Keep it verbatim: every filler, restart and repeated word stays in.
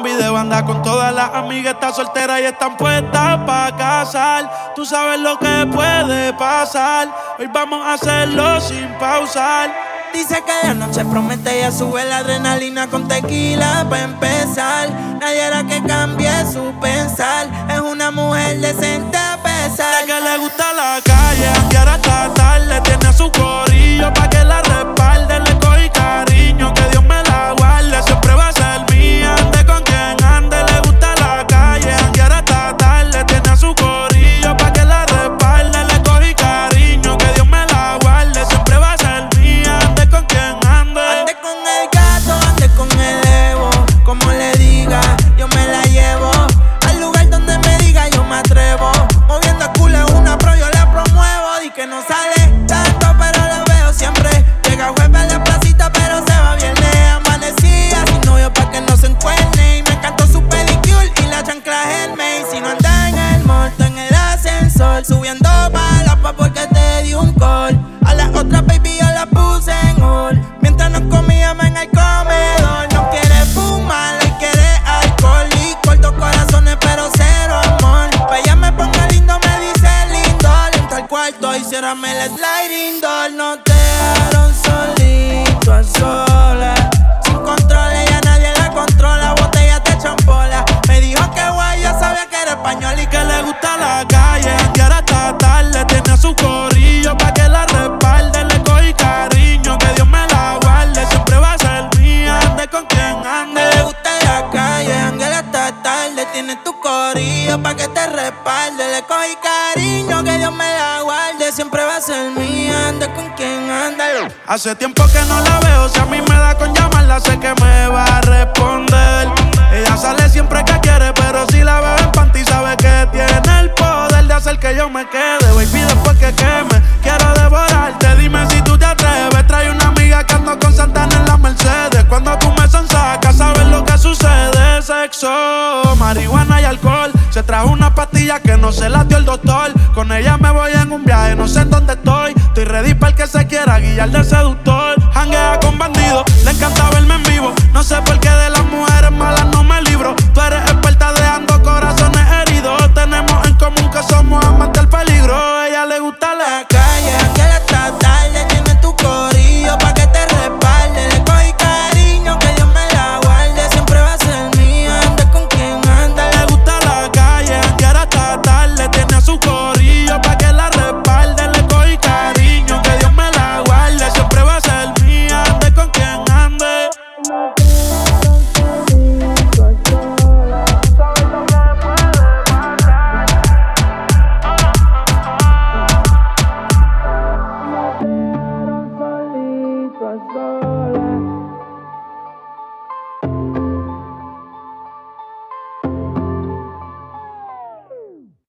video anda con todas las amigas, está soltera y están puestas pa' casar. Tú sabes lo que puede pasar, hoy vamos a hacerlo sin pausar. Dice que la noche promete, ella sube la adrenalina con tequila pa' empezar. Nadie hará que cambie su pensar, es una mujer decente a pesar. De que le gusta la calle, janguear hasta tarde, tiene a su corillo pa' que la respalde. Le cogí cariño, que Dios me la guarde, siempre va a ser mía, ande con quien ande. Le gusta la calle, janguear hasta tarde, tiene a su corillo pa' que la respalde. Le cogí cariño, que Dios me la guarde, siempre va a ser mía, ande con quien ande. Ande con el gato, ande con el Evo, como le diga, yo me la llevo. Al lugar donde me diga yo me atrevo, moviendo el culo en una pro, yo la promuevo. Di que no sale tanto, pero la veo siempre. Llega jueves a la placita, pero se va viernes. Amanecía sin novio pa' que no se encuerne, y me encantó su pedicure y la chancla Hermes. Si no anda en el mall, está en el ascensor, subiendo pa' la pa' porque te di un call. A las otras baby yo la puse en hold, mientras nos comíamos en el comedor. No quiere fumar, y quiere alcohol, y corto corazones pero cero amor. Pa' ella me ponga lindo, me dice lindo. Entra al cuarto y ciérrame el sliding door. No te dejaron solito a solas, sin control, ella nadie la controla. Botella te champola, me dijo que guay, yo sabía que era español y Que le gusta la calle, janguear hasta tarde, tiene a su corillo pa' que la respalde. Le cogí cariño, que Dios me la guarde, siempre va a ser mía, ande con quien ande. le gusta la calle, janguear hasta tarde, tiene tu corillo pa' que te respalde. Le cogí cariño, que Dios me la guarde, siempre va a ser mía, ande con quien anda. Hace tiempo que no la veo, si a mí me da con llamarla sé que me va a responder. Ella sale siempre que quiere, pero si la veo en panty sabe que tiene el poder de hacer que yo me quede. Baby, después que queme, quiero devorarte, dime si tú te atreves. Trae una amiga que ando con Santana en la Mercedes. Cuando tú me sonsacas, sabes lo que sucede. Sexo, marihuana y alcohol. Se trajo una pastilla que no se la dio el doctor. Con ella me voy en un viaje, no sé en dónde estoy. Estoy ready para el que se quiera guiar de seductor. Janguea con bandidos, le encanta verme en vivo. No sé por qué